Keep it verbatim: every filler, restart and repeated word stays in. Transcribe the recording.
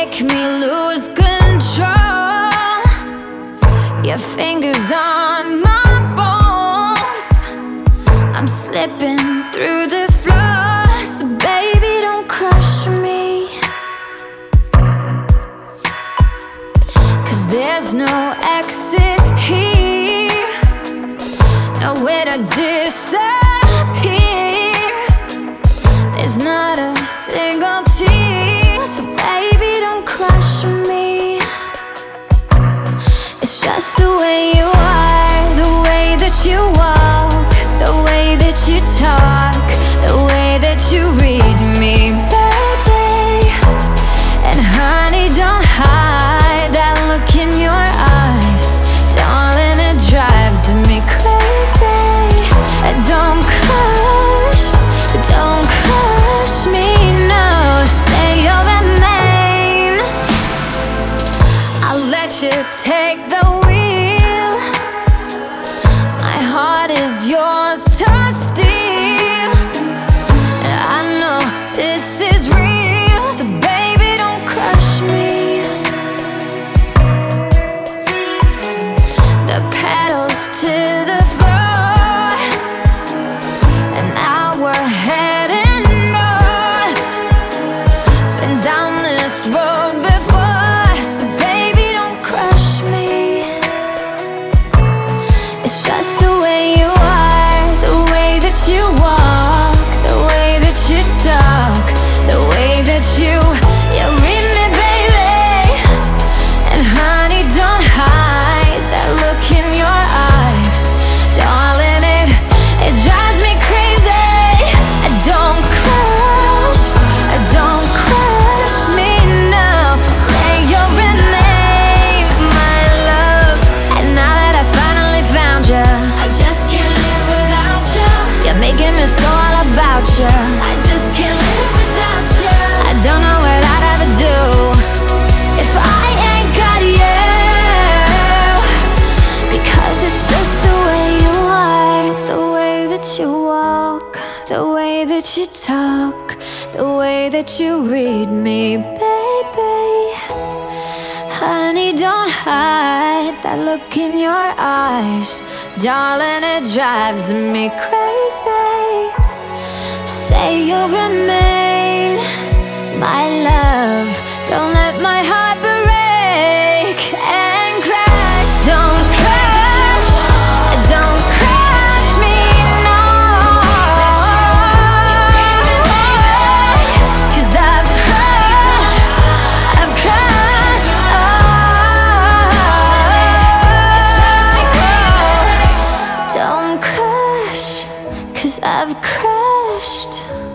make me lose control. Your fingers on my bones. I'm slipping through the floor, so baby, don't crush me. 'Cause there's no exit here, nowhere to disappear. There's not a single tear, so baby, don't crush me. It's just the way you are, the way that you walk, the way that you talk, the way that you read me, baby. And honey, don't hide that look in your eyes, darling, it drives me crazy. Don't crush, don't crush me, no. Say you'll remain. I'll let you take the wheel. My heart is yours to steal. I know this is real, so baby, don't crush me. The pedals to the floor, and now we're heading north. Been down this road before, so baby, don't crush me. It's just the way you are, the way that you walk, the way that you talk, the way that you, you read me, baby. And honey, don't hide that look in your eyes, darling, it, it drives me crazy. Don't crush, don't crush me, no. Say you'll remain, my love. And now that I finally found you, I just can't live without you. You're making me so all about you. I just can't live without you. I don't know what I'd ever do if I ain't got you. Because it's just the way you are, the way that you walk, the way that you talk, the way that you read me, baby. Honey, don't hide that look in your eyes, darling, it drives me crazy. Say you'll remain, my love. Don't let my heart break and crash. Don't crash, don't crash me, no. 'Cause I've crashed, I've crashed, oh. Don't crash, 'cause I've crashed.